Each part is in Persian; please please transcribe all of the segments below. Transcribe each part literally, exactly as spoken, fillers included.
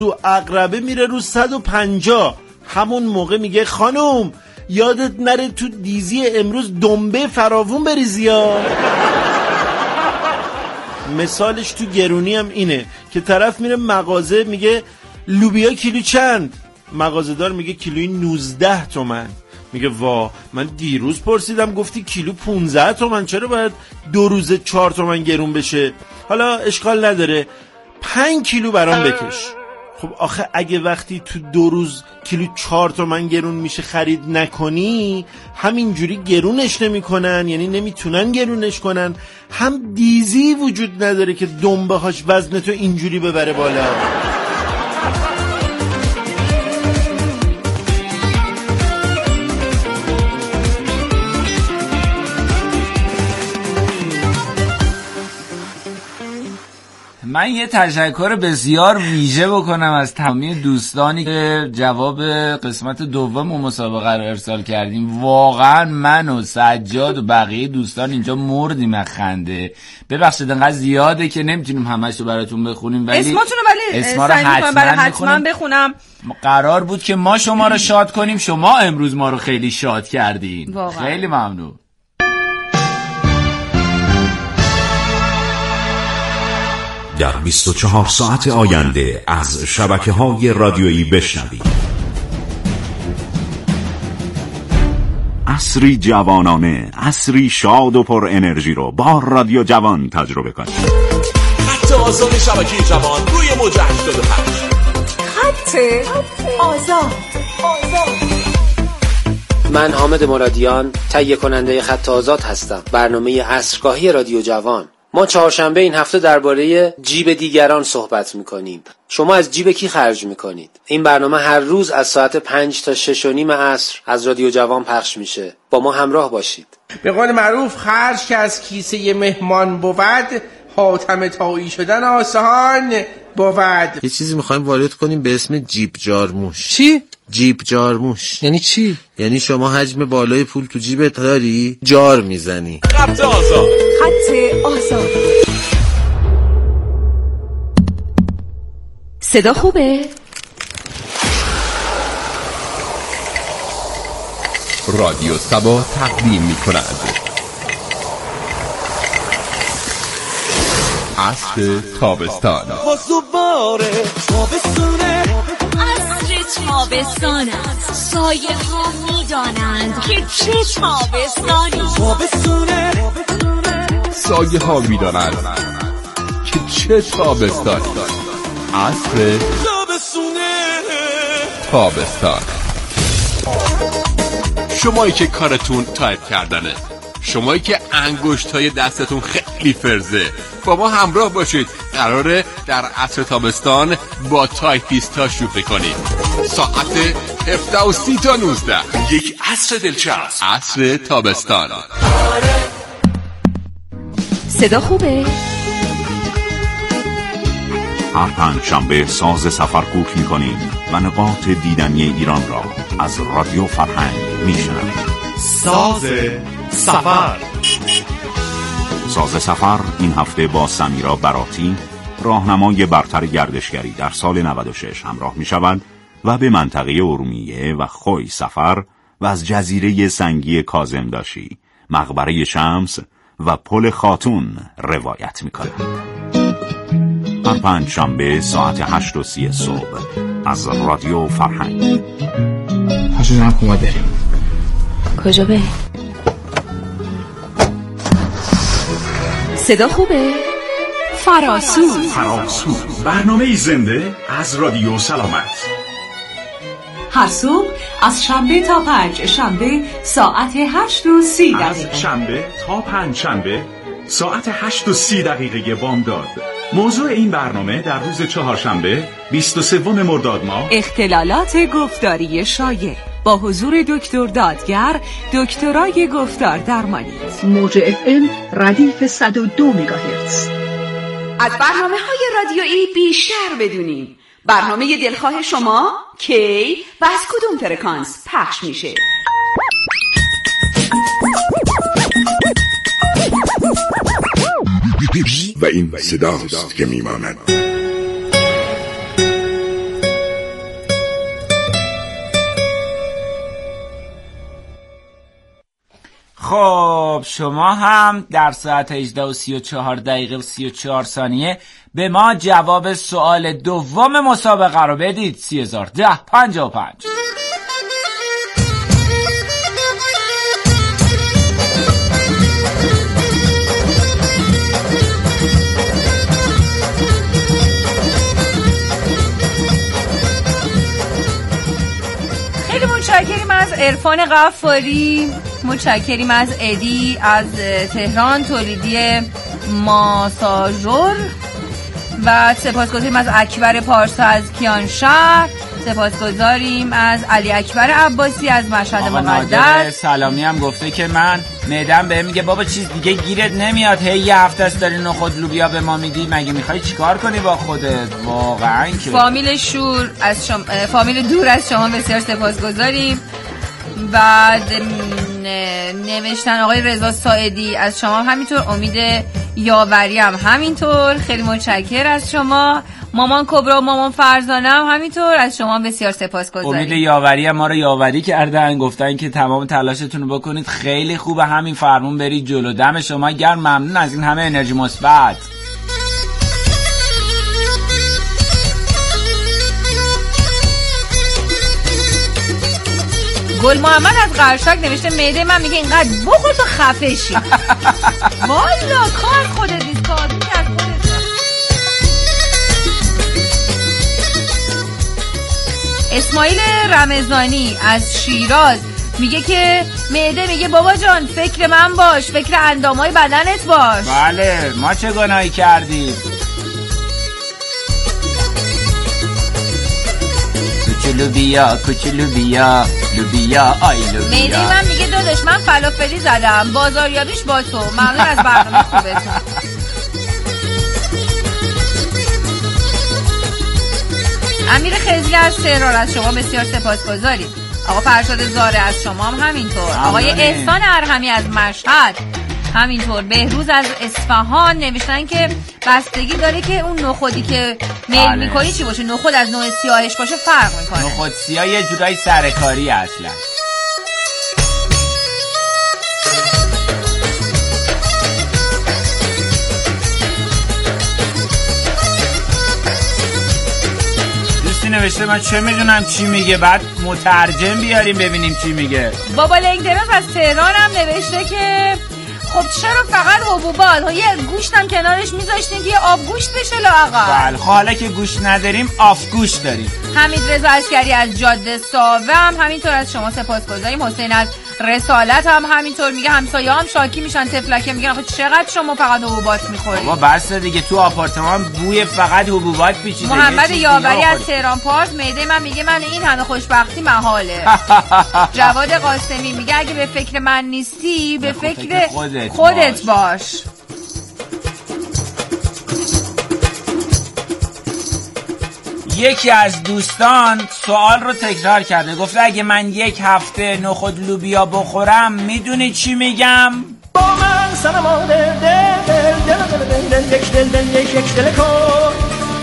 تو عقربه میره رو صد و پنجاه. همون موقع میگه خانوم یادت نره تو دیزی امروز دنبه فراوون بریزی ها. مثالش تو گرونی هم اینه که طرف میره مغازه میگه لوبیا کیلو چند؟ مغازه‌دار میگه کیلویی نوزده تومن. میگه وا من دیروز پرسیدم گفتی کیلو پونزده تومن، چرا باید دو روز چهار تومن گرون بشه؟ حالا اشکال نداره پنج کیلو برام بکش. خب آخه اگه وقتی تو دو روز کیلو چهار تومن گرون میشه خرید نکنی، همینجوری گرونش نمیکنن، یعنی نمیتونن گرونش کنن، هم دیزی وجود نداره که دنبه هاش وزن تو اینجوری ببره بالا. من یه تشکر بسیار ویژه بکنم از تمامی دوستانی که جواب قسمت دوم مسابقه رو ارسال کردیم. واقعا من و سجاد و بقیه دوستان اینجا مردیم از خنده. ببخشید انقدر زیاده که نمیتونیم همش رو براتون بخونیم، ولی اسماتون رو ولی اسما رو حتما, حتما بخونم. قرار بود که ما شما رو شاد کنیم، شما امروز ما رو خیلی شاد کردین. واقعا. خیلی ممنون. در بیست و چهار ساعت آینده از شبکه‌های رادیویی بشنوید عصری جوانانه، عصری شاد و پر انرژی رو با رادیو جوان تجربه کنید. خط آزاد شبکه جوان روی موج هشتاد و پنج. خط آزاد. من حامد مرادیان تهیه کننده خط آزاد هستم. برنامه عصرگاهی رادیو جوان. ما چهارشنبه این هفته درباره جیب دیگران صحبت میکنیم. شما از جیب کی خرج میکنید؟ این برنامه هر روز از ساعت پنج تا شش و نیم عصر از رادیو جوان پخش میشه. با ما همراه باشید. به قول معروف خرج که از کیسه مهمان بود، حاتم تایی شدن آسان بود. یه چیزی میخوایم وارد کنیم به اسم جیب جارموش. چی؟ جیب جارموش یعنی چی؟ یعنی شما حجم بالای پول تو جیبت داری، جار میزنی. خط آزاد. خط آزاد. صدا خوبه؟ رادیو سبا تقدیم می کند عصر تابستان. واسوباره تابستونه، عصر تابستان است. سایه ها می دانند که چه تابستانی. تابستونه، سایه ها می دانند که چه تابستانی. عصر تابستونه، تابستان. شمایی که کارتون تایپ کردنه، شمایی که انگشتای دستتون خیلی فرزه، با ما همراه باشید. قراره در عصر تابستان با تایپیستا شوخی کنیم. ساعت هفده و سی تا نوزده، یک عصر دلچسب. عصر تابستان. صدا خوبه؟ هر پنج شنبه ساز سفر گوش میکنیم و نقاط دیدنی ایران را از رادیو فرهنگ میشنوید. ساز سفر. ساز سفر این هفته با سمیرا براتی، راهنمای برتر گردشگری در سال نود و شش همراه می شود و به منطقه ارومیه و خوی سفر و از جزیره سنگی کاظمداشی، مقبره شمس و پل خاتون روایت می کند. هر پنج شنبه ساعت هشت و سی صبح از رادیو فرهنگ. پاشو جنب کما بریم. کجا بریم؟ صدا خوبه؟ فراسو. فراسو، برنامه زنده از رادیو سلامت. هر صبح از شنبه تا پنج شنبه ساعت هشت و سی دقیقه. از شنبه تا پنج شنبه ساعت هشت و سی دقیقه بامداد. موضوع این برنامه در روز چهارشنبه بیست و سوم مرداد ماه اختلالات گفتاری شایع با حضور دکتر دادگر، دکترای گفتار درمانی. موج اف ام ردیف صد و دو مگاهرتز. از برنامه‌های رادیویی بیشتر بدونیم. برنامه دلخواه شما کی و از کدوم فرکانس پخش میشه؟ و این صداست که میماند. خب شما هم در ساعت هجده و سی و چهار دقیقه و سی و چهار ثانیه به ما جواب سوال دوم مسابقه رو بدید. سی هزار ده پنجاه و پنج. خیلی متشکریم از عرفان غفاری، متشکریم از ادی از تهران تولیدی ماساژور و سپاسگزاریم از اکبر پارسا از کیانشهر، سپاسگزاریم از علی اکبر عباسی از مشهد مقدس. سلامی هم گفته که من معدم بهم میگه بابا چیز دیگه گیرت نمیاد، هی یه هفته است داری نخود لوبیا به ما میدی، مگه میخوای چیکار کنی با خودت؟ واقعا که فامیل شور از شما، فامیل دور از شما بسیار سپاسگزاریم. بعد نوشتن آقای رضا ساعدی از شما همینطور، امید یاوری هم همینطور، خیلی متشکر از شما. مامان کبرا و مامان فرزانه هم همینطور از شما بسیار سپاسگزاریم. امید یاوری هم ما رو یاوری کردن، گفتن که تمام تلاشتون رو بکنید، خیلی خوبه، همین فرمون برید جلو. دم شما گرم، ممنون از این همه انرژی مثبت. گل محمد از قرشک نوشته معده من میگه اینقدر بخور تو خفه شی. والا کار خودت نیست، کار از خودت. اسماعیل رمضانی از شیراز میگه که معده میگه بابا جان فکر من باش، فکر اندامای بدنت باش. بله ما چه گناهی کردیم؟ کوچولو بیا کوچولو بیا لوبیا آی لوبیا. میدی من میگه داداش من فلافلی زدم، بازاریابیش با تو. ممنون از برنامه خوبتون. امیر خزی از تهران از شما بسیار سپاسگزاریم. آقا فرشاد زاره از شما هم همینطور. آقای احسان ارحمی از مشهد همینطور. بهروز از اصفهان نوشتن که بستگی داره که اون نخودی که میل بله. میکنی چی باشه، نخود از نوع سیاهش باشه فرق میکنه. نخود سیاه یه جورای سرکاری اصلا. دوستی نوشته من چه میدونم چی میگه، بعد مترجم بیاریم ببینیم چی میگه. بابا لنگدرز از تهران هم نوشته که خب چرا فقط حبوبات، یه گوشت هم کنارش میذاشتین که یه آب گوشت بشه لااقل. بله حالا که گوشت نداریم آف گوشت داریم. حمید رضا عسکری از جاده ساوه هم همینطور از شما سپاسگزاریم. حسین از رسالت هم همینطور میگه همسایه هم شاکی میشن، تفلکه میگن آخه چقدر شما فقط حبوبات میخورید. بابا بس دیگه، تو آپارتمان بوی فقط حبوبات پیچیده. محمد یاوری از تهران پارس میده من میگه من این همه خوشبختی محاله. جواد قاسمی میگه اگه به فکر من نیستی به فکر خودت, خودت باش. باش. یکی از دوستان سوال رو تکرار کرده، گفته اگه من یک هفته نخود لوبیا بخورم میدونی چی میگم؟ با من سنما دل دل دل دل دل دل یک دل دل یک یک دل کن.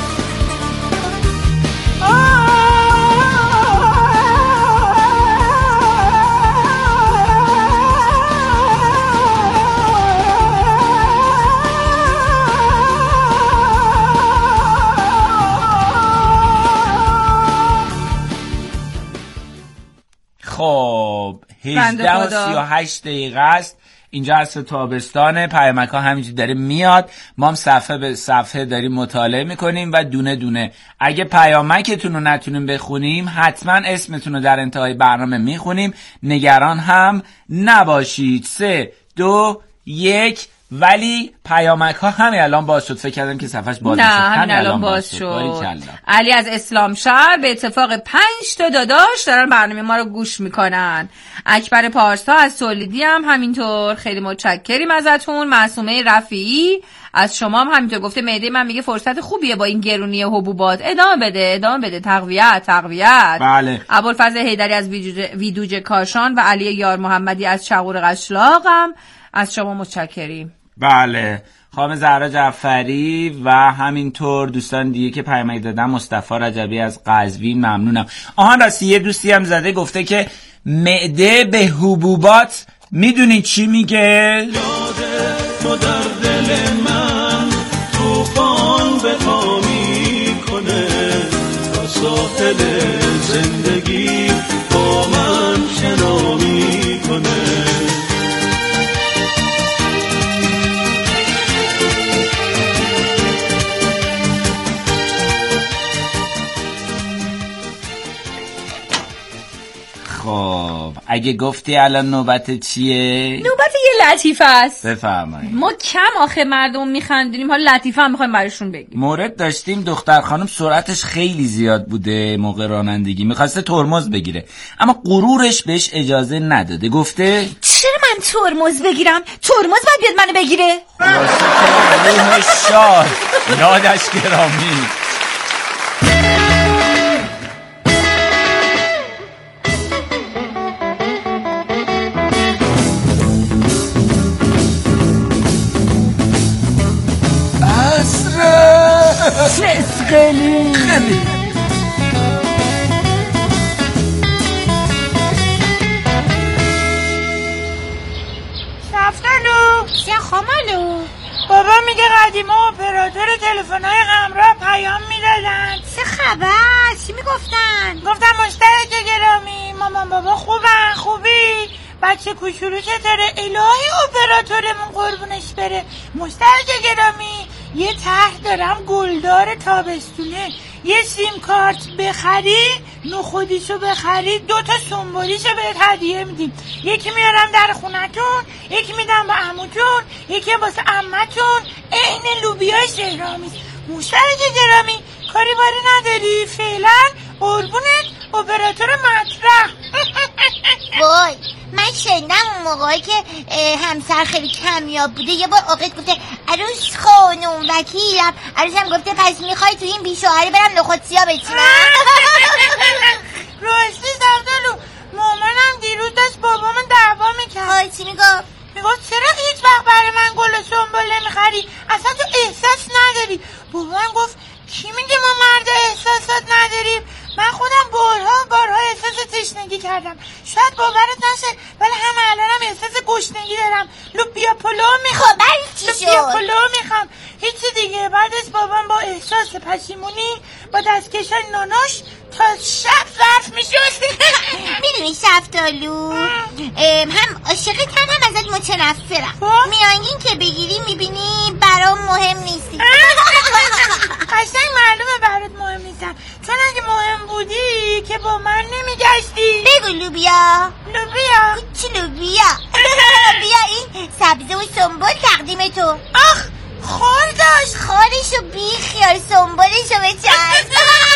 خب هجده و سی و هشت دقیقه است، اینجا از تابستان، پیامک ها همینجور داره میاد، ما هم صفحه به صفحه داریم مطالعه میکنیم و دونه دونه. اگه پیامکتون رو نتونیم بخونیم حتما اسمتون رو در انتهای برنامه میخونیم، نگران هم نباشید. سه دو یک. ولی پیامک ها همین الان باز شد، فکر کردم که صفحش باز نه همین الان باز شد. علی از اسلام شهر به اتفاق پنج تا داداش دارن برنامه ما رو گوش میکنن. اکبر پارسا از تولیدی هم همینطور، خیلی متشکریم ازتون. معصومه رفیعی از شما هم همینطور گفته معده من میگه فرصت خوبیه با این گرونی حبوبات، ادامه بده ادامه بده، تقویت تقویت. بله. ابوالفضل حیدری از ویدوجه کاشان و علی یار محمدی از چغور قشلاق هم از شما متشکریم. بله. خانم زهرا جعفری و همینطور دوستان دیگه که پیامک دادن، مصطفی رجبی از قزوین ممنونم. آهان راستی یه دوستی هم زده گفته که معده به حبوبات میدونی چی میگه؟ یاده تو در دل من توفان به پا میکنه تا ساحل زندگی با من شنا میکنه. خب اگه گفتی الان نوبت چیه؟ نوبت یه لطیفه است. بفرمایید. ما کم آخه مردم میخندونیم، حالا لطیفه هم میخوایم براشون بگیم. مورد داشتیم دختر خانم سرعتش خیلی زیاد بوده موقع رانندگی، میخواسته ترمز بگیره اما غرورش بهش اجازه نداده. گفته چرا من ترمز بگیرم؟ ترمز باید بیاد منو بگیره. روح شاد یادش گرامی. فسقلی شفتالو چه خامالو؟ بابا میگه قدیما اپراتور تلفن‌های همراه پیام میدادن. چه خبر؟ چی میگفتن؟ گفتن مشترک گرامی مامان بابا خوبن؟ خوبی؟ بچه کوچولو چطوره؟ الهی اپراتورمون قربونش بره. مشترک گرامی یه طرح دارم گلدار تابستونه، یه سیم کارت بخری نخودیشو بخری دوتا سنبولیشو بهت هدیه میدیم، یکی میارم در خونتون، یکی میدم با عموتون، یکی واسه عمتون، عین لوبیای شهرامیز. مشترک گرامی کاری باری نداری؟ فعلا قربونت اپراتور مطرح. وای من شنیدم اون موقعی که همسر خیلی کمیاب بوده یه بار آقا گفته عروس خانم وکیلم، عروسم گفته پس میخوای تو این بیشوهری برم نخود سیا بچینم. راستی زبدالو مامانم دیروز داشت بابامون دعوا میکرد. های چی میگفت؟ میگفت چرا هیچ وقت برای من گل و سنبول نمیخری؟ اصلا تو احساس نداری. بابام گفت کی میگه ما مرد احساسات نداریم؟ من خودم بارها بارها احساس تشنگی کردم، شاید باورت نشه ولی همه الانم احساس گشنگی دارم. لوبیا پلو میخوام. خب چی شد؟ لوبیا پلو میخوام. هیچی دیگه. بعدش بابام با احساس پشیمونی با دستکشای ناناش تا شب ظرف میشد. میدونی شفتالو هم عاشقت هم ازت متنفرم. میانگین که بگیری میبینی برام مهم نیستی. قشنگ معلومه برات مهم نیستم، چون اگه مهم بودی که با من نمیگشتی. بگو لوبیا. لوبیا چی لوبیا؟ بیا این سبزه و سنبول تقدیم تو. آخ خال داشت. خالشو بی خیال سنبولشو بچست.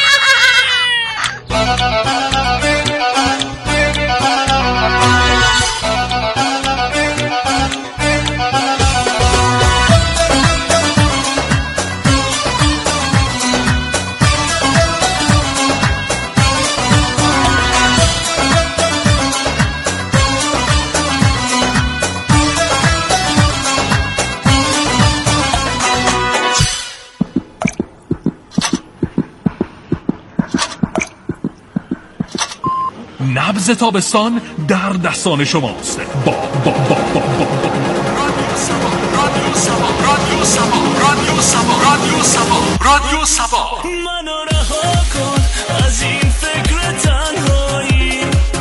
نبض تابستان در دستان شماست. با با با با با رادیو سما رادیو سما رادیو سما رادیو سما رادیو سما رادیو سما منو رها کن از این فکر تنهایی.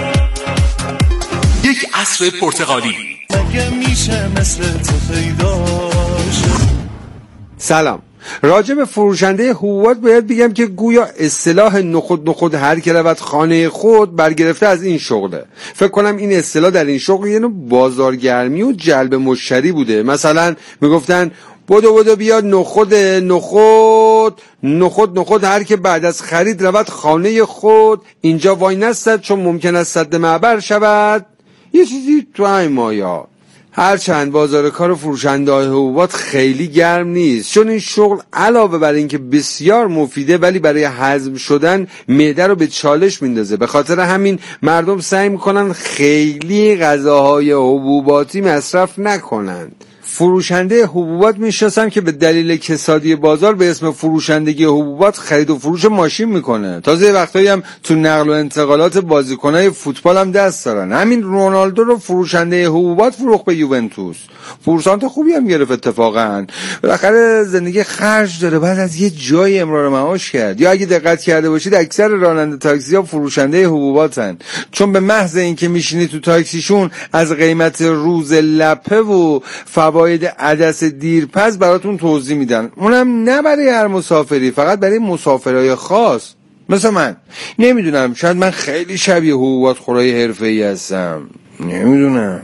یک عصر پرتغالی. مگه میشه مثل تو پیدا شه؟ سلام. راجع به فروشنده حبوبات باید بگم که گویا اصطلاح نخود نخود هر که رود خانه خود برگرفته از این شغله. فکر کنم این اصطلاح در این شغل یه نوع بازارگرمی و جلب مشتری بوده. مثلا میگفتن بدو بدو بیاد نخود نخود نخود نخود هر که بعد از خرید رود خانه خود، اینجا وای نستد چون ممکن است سد معبر شود. یه چیزی تو این مایا. هرچند بازار کار فروشنده های حبوبات خیلی گرم نیست، چون این شغل علاوه بر اینکه بسیار مفیده ولی برای هضم شدن معده رو به چالش میندازه. به خاطر همین مردم سعی میکنن خیلی غذاهای حبوباتی مصرف نکنند. فروشنده حبوبات میشناسم که به دلیل کسادی بازار به اسم فروشندگی حبوبات خرید و فروش ماشین میکنه. تازه وقتایی هم تو نقل و انتقالات بازیکنای فوتبال هم دست دارن. همین رونالدو رو فروشنده حبوبات فروخت به یوونتوس. پورسانت خوبی هم گرفت اتفاقا. بالاخره زندگی خرج داره، بعد از یه جای امرار معاش کرد. یا اگه دقت کرده باشید اکثر راننده تاکسی ها فروشنده حبوباتن، چون به محض اینکه میشینی تو تاکسیشون از قیمت روز لپه و فواید عدس دیرپز براتون توضیح میدن. اونم نه برای هر مسافری، فقط برای مسافرای خاص مثل من. نمیدونم، شاید من خیلی شبیه حبوبات خورای حرفه‌ای هستم، نمیدونم.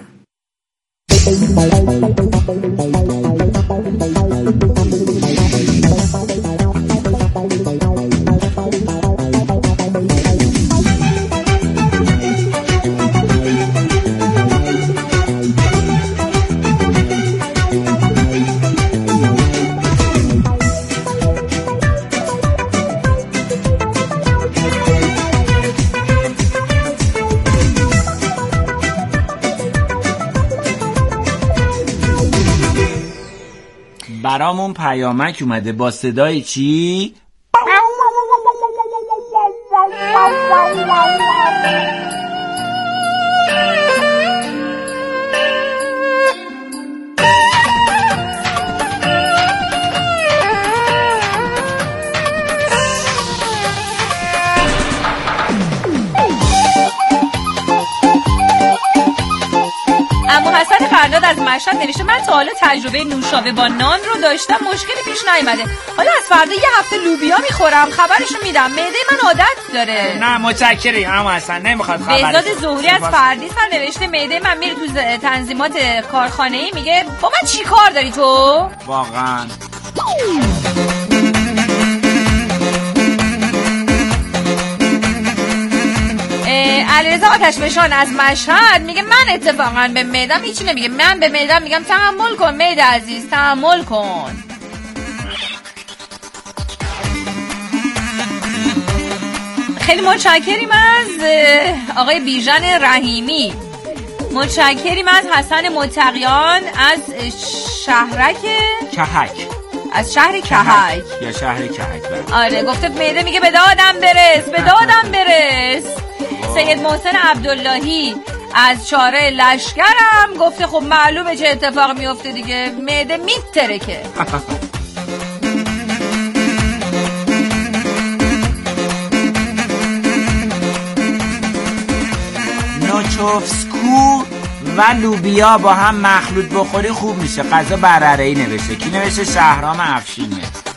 برامون پیامک اومده با صدای چی؟ حسن فرداد از مشهد نوشته من تا حالا تجربه نوشابه با نان رو داشتم، مشکلی پیش نیامده. حالا از فردا یه هفته لوبیا میخورم، خبرشو میدم. معده من عادت داره. نه متشکری اما حسن نمیخواد خبرش. بهزاد ظهوری از فردیس هم نوشته معده من میره تو تنظیمات کارخانه‌ای، میگه با من چی کار داری تو؟ واقعا علیرضا آتشفشان از مشهد میگه من اتفاقا به معدم هیچی نمیگه، من به معدم میگم تحمل کن معده عزیز، تحمل کن. خیلی متشکریم از آقای بیژن رحیمی، متشکریم از حسن متقیان از شهرک کهک، از شهر کهک یا شهر کهک. آره گفته معده میگه به دادم برس، به دادم برس. سید محسن عبداللهی از چاره لشکرم گفته خب معلومه چه اتفاق میفته دیگه، معده میترکه. نوچوفسکو و لوبیا با هم مخلوط بخوری خوب میشه. غذا برره‌ای نوشته. کی نوشته؟ شهرام افشینه.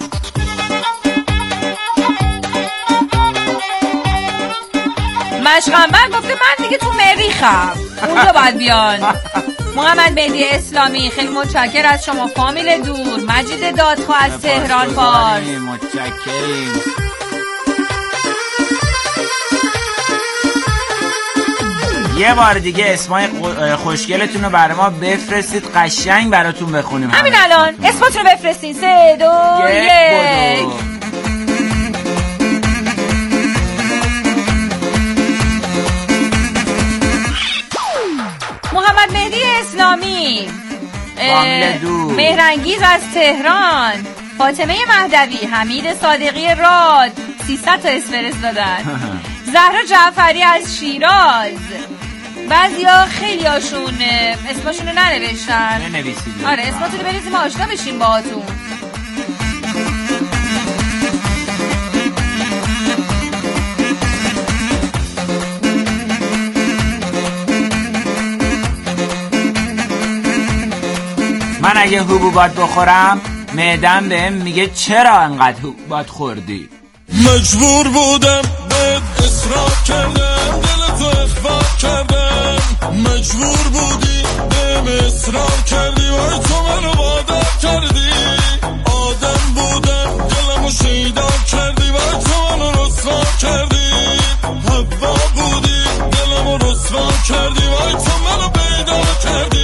مشغنبر گفته من دیگه تو مریخم، اونجا باید بیان. محمد مهدی اسلامی خیلی متشکر از شما فامیل دور. مجید دادخواه از تهران فارس متشکریم. یه بار دیگه اسمای خوشگلتون رو برای ما بفرستید، قشنگ براتون بخونیم. همین الان اسماتون رو بفرستین. سه دو یک. محمد مهدی اسلامی، مهرنگیز از تهران، فاطمه مهدوی، حمید صادقی راد سیصد تا اسفرس دادن. زهرا جعفری از شیراز. بعضیا خیلی هاشون اسمشون رو ننوشتن. بنویسید. آره اسماتون رو بنویسیم آشنا بشیم باهاتون. من اگه حبوبات بخورم معدم بهم میگه چرا انقدر حبوبات خوردی؟ مجبور بودم بهت اصرار کردم، دلتو اخفا کردم. مجبور بودی بهم اصرار کردی، وای تو منو وادار کردی. آدم بودم دلمو شیدا کردی، وای تو منو رسوا کردی. حوا بودی دلمو رسوا کردی، وای تو منو پیدا کردی.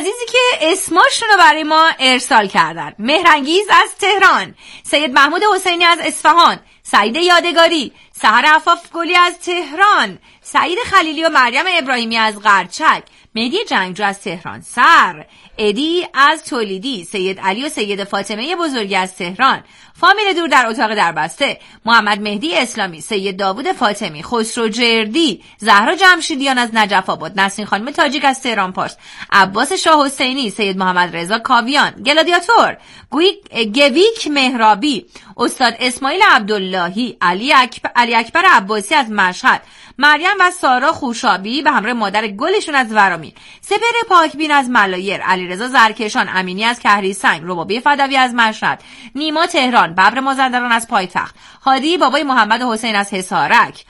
عزیزی که اسماشون رو برای ما ارسال کردن: مهرانگیز از تهران، سید محمود حسینی از اصفهان، سعید یادگاری، سحر عفاف گلی از تهران، سعید خلیلی و مریم ابراهیمی از قرچک، مهدی جنگجو از تهران سر، ادی از تولیدی، سید علی و سید فاطمه بزرگی از تهران، فامیل دور در اتاق دربسته، محمد مهدی اسلامی، سید داوود فاطمی، خسرو جردی، زهرا جمشیدیان از نجف آباد، نسرین خانم تاجیک از تهران پارس، عباس شاه حسینی، سید محمد رضا کاویان، گلادیاتور، گویک مهرابی، استاد اسماعیل عبداللهی، علی اکبر, علی اکبر عباسی از مشهد، مریم و سارا خوشابی به همراه مادر گلشون از ورامین، سپر پاکبین از ملایر، علیرضا زرکشان امینی از کهریسنگ، ربابی فدوی از مشهد، نیما تهران، ببر مازندران از پایتخت، هادی بابای محمد حسین از حصارک،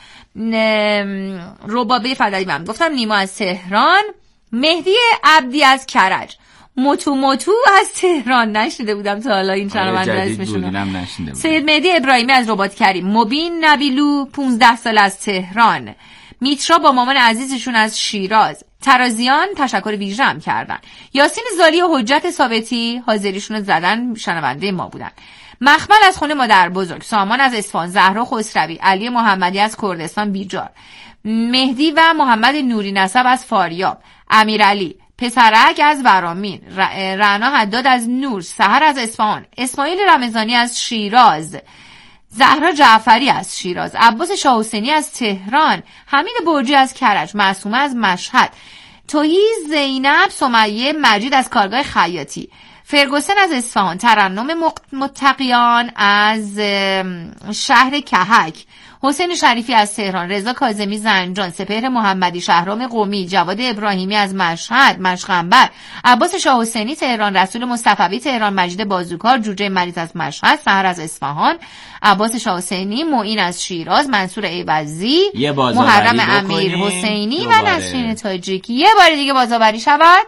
ربابی فدوی من گفتم، نیما از تهران، مهدی عبدی از کرج، موتو موتو از تهران، نشیده بودم تا حالا این شنونده اسمشون، سید مهدی ابراهیمی از رباط کریم، مبین نبیلو پونزده سال از تهران، میترا با مامان عزیزشون از شیراز، ترازیان تشکر ویژه هم کردن، یاسین زالی و حجت ثابتی حاضریشون رو زدن، شنونده ما بودن، مخمل از خونه مادر بزرگ، سامان از اصفهان، زهرا خسروی، علی محمدی از کردستان بیجار، مهدی و محمد نوری نسب از فاریاب، امیرعلی پسرک از ورامین، رعنا حداد از نور، سحر از اصفهان، اسماعیل رمضانی از شیراز، زهرا جعفری از شیراز، عباس شاه حسینی از تهران، حمید برجی از کرج، معصومه از مشهد، تویی زینب سمیه مجید از کارگاه خیاطی، فرگوسن از اصفهان، ترنم متقیان از شهر کهک، حسین شریفی از تهران، رضا کاظمی زنجان، سپهر محمدی، شهرام قومی، جواد ابراهیمی از مشهد مشغنبر، عباس شاه حسینی تهران، رسول مصطفی تهران، مجید بازوکار، جوجه مریض از مشهد، سحر از اصفهان، عباس شاه حسینی، معین از شیراز، منصور ایوزی، محرم امیر حسینی و نسرین تاجیکی. یه بار دیگه بازآوری شود.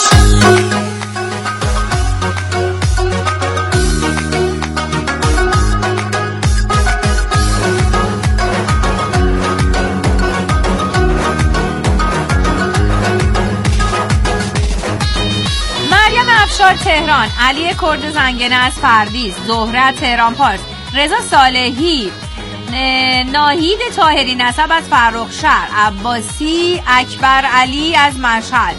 افشار تهران، علی کرد زنگنه از پردیس، زهره تهران پارس، رضا صالحی، ناهید طاهری نسب از فرخ شهر، عباسی اکبر علی از مشهد،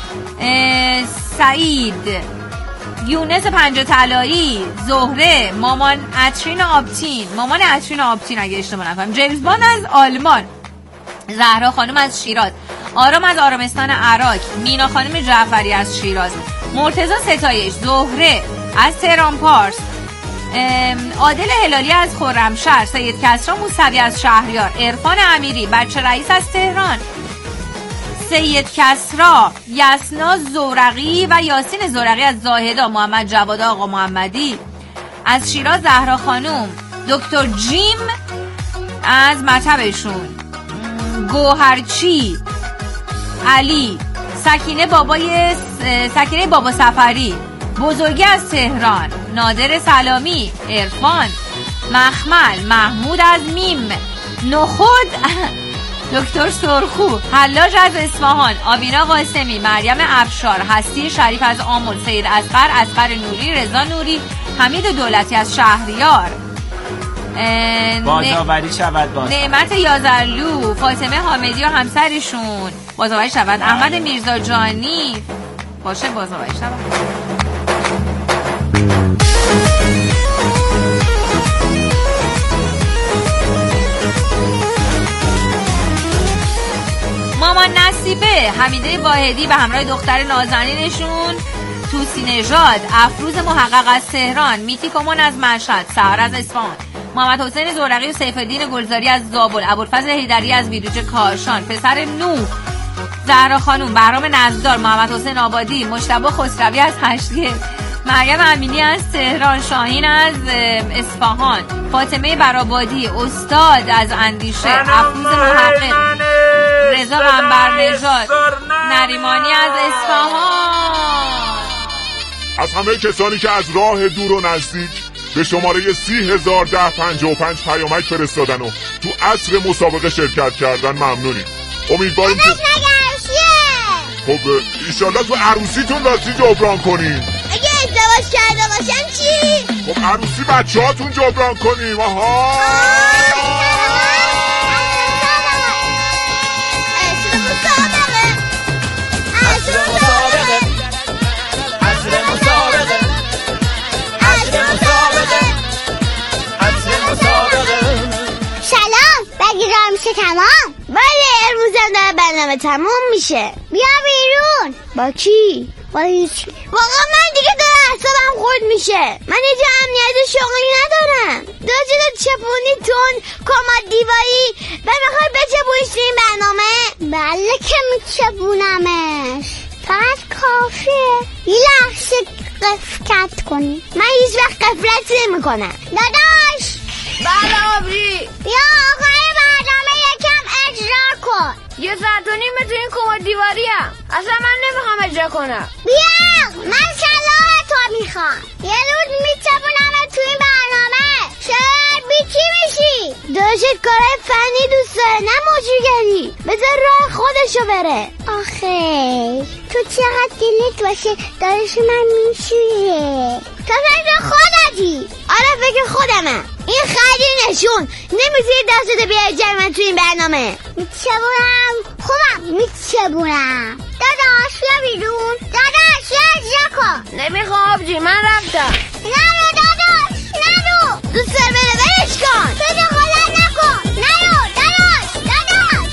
سعید یونس پنجه طلایی، زهره، مامان اترین آبتین، مامان اترین آبتین اگه اشتباه نکنم، جیمز باند از آلمان، زهرا خانم از شیراز، آرام از آرامستان عراق، مینا خانم جعفری از شیراز، مرتضی ستایش، زهره از تهران پارس، عادل هلالی از خرمشهر، سید کسرا موسوی از شهریار، عرفان امیری، بچه رئیس از تهران، سید کسرا، یسنا زورقی و یاسین زورقی از زاهدا، محمد جواد آقا محمدی از شیراز، زهرا خانوم، دکتر جیم از مطبشون، گوهرچی، علی، سکینه بابای سکینه بابا سفری، بزرگی از تهران، نادر سلامی، عرفان، مخمل، محمود از میم، نخود، دکتر سرخو، حلاج از اصفهان، آبینا قاسمی، مریم افشار، هستی شریف از آمل، سید اصغر، اصغر نوری، رضا نوری، حمید دولتی از شهریار، بازآوری شود باز، نعمت یازرلو، فاطمه حامدی و همسرشون، بازآوری شود، احمد میرزا جانی، باشه بازآوری شود. مامان نصیبه، حمیده واحدی به همراه دختر نازنینشون، توسی نژاد، افروز محقق از تهران، میتی کمان از مشهد، سحر از اصفهان، محمد حسین زورقی و سیف الدین گلزاری از زابل، ابوالفضل حیدری از ویروج کاشان، پسر نو، زهرا خانوم، بهرام نزدار، محمد حسین آبادی، مجتبی خسروی از هشتگیر، مریم امینی از تهران، شاهین از اصفهان، فاطمه برآبادی، استاد از اندیشه، افروز محقق، رضا قنبرنژاد، نریمانی از اصفهان. از همه کسانی که از راه دور و نزدیک به شماره سی هزار ده پنجاه و پنج پیامک فرستادن و تو عصر مسابقه شرکت کردن ممنونیم. امیدواریم که خب ایشالله تو عروسیتون راستی جبران کنین. اگه ازدواج کرده باشم چی؟ خب عروسی بچه هاتون جبران کنیم. آها میشه تمام. ولی امروزم داره برنامه تموم میشه. بیا بیرون. با کی؟ با هیچ. واقعا من دیگه داره اعصابم خورد میشه. من یه جا امنیت شغلی ندارم. دو جلو چپونی تون کمد دیوایی و میخوای بچپونیش تو این برنامه؟ بله که میچپونمش. فقط کافیه یه لحظه قفلت کنی. من هیچ وقت قفلت نمی کنم. داداش. بله آبری. یا آخر برنامه یکم اجرا کن. یه ساعت و نیمه تو این کمد دیواری هم. اصلا من نمیخوام اجرا کنم. بیا من کلاه تو میخوام. یه روز میچپونم تو این برنامه. شاید بیچی میشی. داشت کارهای فنی دوست داره نه موجودگری. بذار راه خودشو بره. آخه تو چقدر دلت باشه دارش من میشویه. تو فکر خودتی. آره فکر خودمم. این خیلی نشون نمیتونی دستت بیاری جای من تو این برنامه. میچبونم خوبم میچبونم. داداش بیا بیرون. داداش یا اجرا کن. نمیخوام آبجی من رفتم. نرو داداش نرو. دوست داره بره برش کن. تو دخالت نکن. نرو داداش داداش.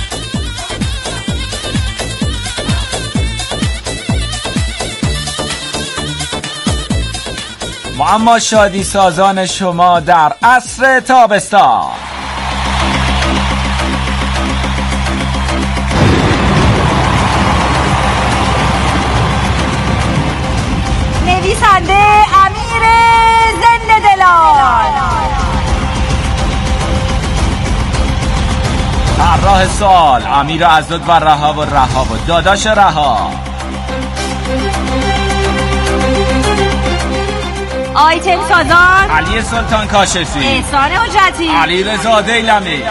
معما شادی سازان شما در عصر تابستان. نویسنده امیر زنده دلان، طراح سال امیر عزت و رها و رها و داداش رها، آیتم سازان علی سلطان کاشفی، احسان حجتی، علی رضا دیلمی،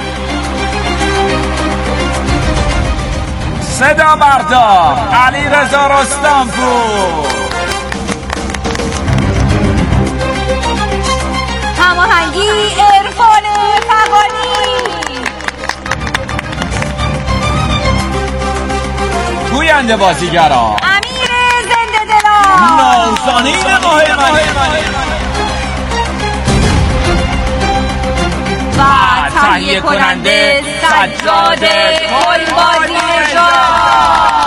صدا بردار علی رضا رستمپور، هماهنگی عرفان فغانی، گوینده بازیگران امیر زنده دلان، نوسانی قهرمانی و تهیه کننده سجاد گلبازی نژاد.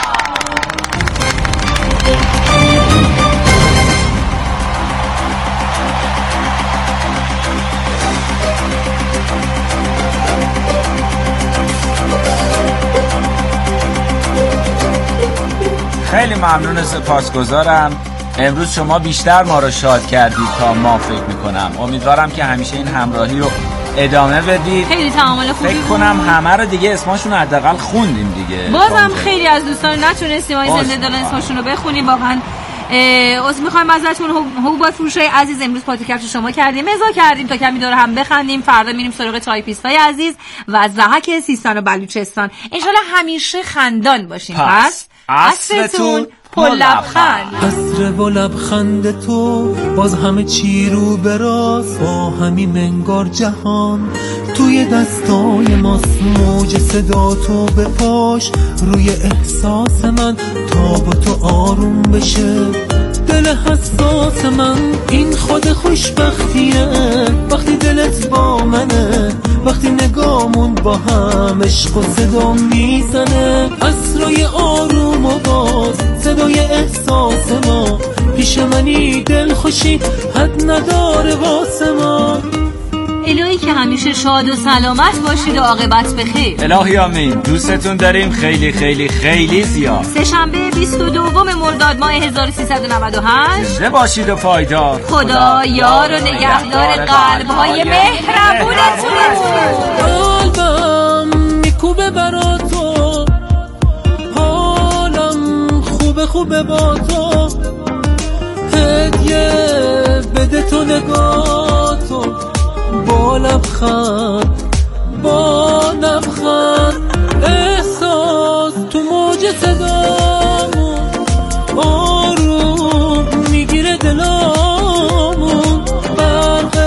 خیلی ممنون، سپاسگزارم. امروز شما بیشتر ما رو شاد کردید تا ما فکر میکنم. امیدوارم که همیشه این همراهی رو ادامه بدید. خیلی تعامل خوبی فکر کنم همه رو دیگه اسمشون رو حداقل خوندیم دیگه. بازم خیلی از دوستان نتونستیم آقای زنده دلان اسمشون رو بخونیم. واقعا عذر میخوایم ازتون. حبوبات فروشای عزیز امروز پادکست شما کردیم، مزا کردیم تا کمی دور هم بخندیم. فردا میریم سراغ تایپیستای عزیز و ضحک سیستان و بلوچستان. انشالله همیشه خندان باشیم. پس عصرتون پر لبخند. عصر و لبخند تو باز همه چی رو براست، با همین منگار جهان توی دستای ماست. موج صدا تو بپاش روی احساس من تا با تو آروم بشه دل حساس من. این خود خوشبختیه وقتی دلت با منه، وقتی نگامون با هم عشق و صدا میزنه. عصرای آروم و باز صدای احساس ما، پیش منی دل خوشی حد نداره واسه ما. الهی که همیشه شاد و سلامت باشید و عاقبت بخیر. الهی آمین. دوستتون داریم خیلی خیلی خیلی زیاد. سه شنبه بیست و دوم مرداد ماه هزار و سیصد و نود و هشت. زنده باشید و پایدار. خدا یار و نگهدار قلب‌های مهربونتون. قلبم میکوبه برا تو، حالم خوبه خوبه با تو. هدیه بده تو نگاه تو، با لبخند با لبخند